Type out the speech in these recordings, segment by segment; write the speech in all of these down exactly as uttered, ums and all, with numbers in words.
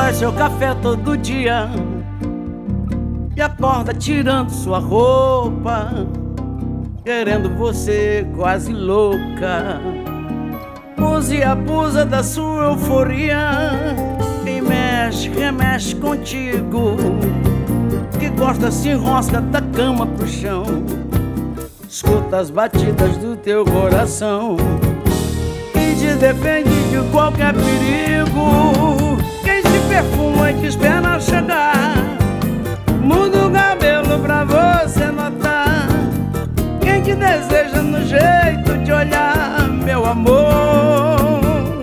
faz seu café todo dia e acorda tirando sua roupa, querendo você quase louca. Usa e abusa da sua euforia, quem mexe, remexe contigo, que gosta se enrosca da cama pro chão, escuta as batidas do teu coração e te defende de qualquer perigo. Quem se perfuma e te espera chegar, muda o cabelo pra você notar, quem te deseja no jeito de olhar, meu amor.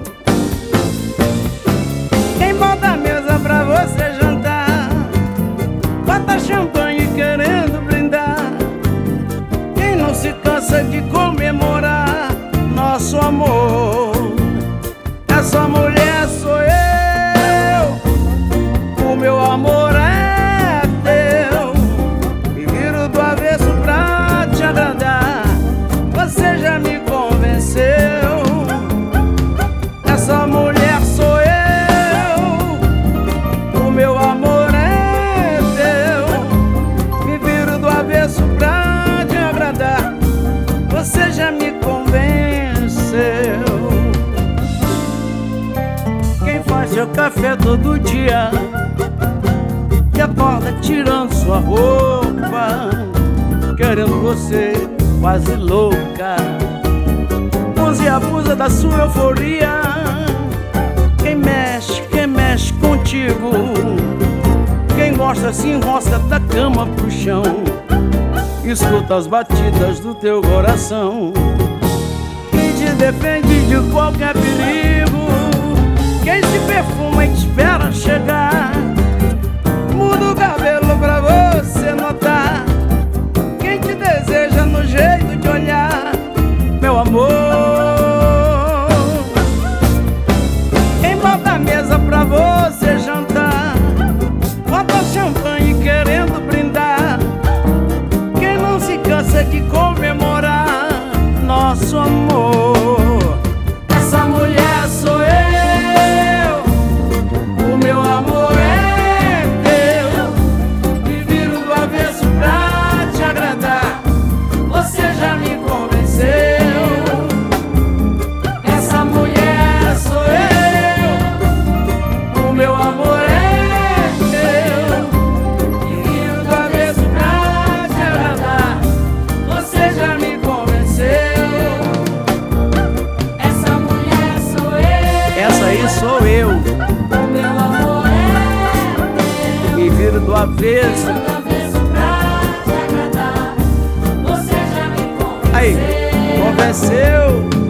Quem bota a mesa pra você jantar, bota champanhe querendo brindar, quem não se cansa de comemorar nosso amor. Essa mulher sou eu, o meu amor é teu, e viro do avesso pra te agradar, você já me convenceu. Essa mulher sou eu, o meu amor é teu, me viro do avesso pra te agradar, você já me convenceu. Quem faz seu café todo dia e acorda tirando sua roupa, querendo você quase louca. Usa e abusa da sua euforia, quem mexe, quem mexe contigo, quem gosta se enrosca da cama pro chão, escuta as batidas do teu coração e te defende de qualquer perigo. Quem se perfuma e te espera chegar, muda o cabelo pra você notar, quem te deseja no jeito de olhar, meu amor. Quem bota a mesa pra você jantar, bota champanhe querendo brindar, quem não se cansa de comemorar nosso amor. Essa mulher sou eu, o meu amor é teu, me viro do avesso pra te agradar, você já me convenceu. Essa mulher sou eu, o meu amor é teu, me viro do avesso pra te agradar, você já me convenceu. Essa mulher sou eu, essa aí sou eu, o meu amor é teu, me viro do avesso. do avesso pra te agradar, você já me convenceu. Aí, convenceu.